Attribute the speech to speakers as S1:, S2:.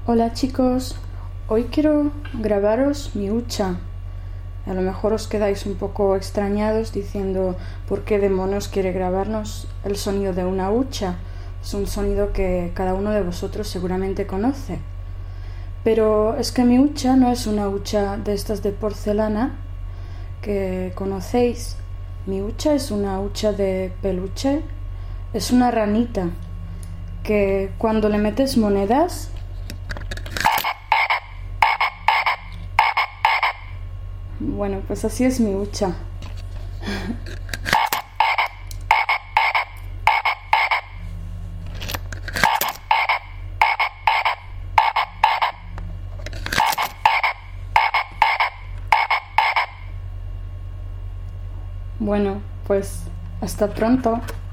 S1: Hola chicos, hoy quiero grabaros mi hucha. A lo mejor os quedáis un poco extrañados diciendo ¿por qué demonios quiere grabarnos el sonido de una hucha? Es un sonido que cada uno de vosotros seguramente conoce. Pero es que mi hucha no es una hucha de estas de porcelana que conocéis. Mi hucha es una hucha de peluche. Es una ranita que cuando le metes monedas, bueno, pues así es mi hucha. Bueno, pues hasta pronto.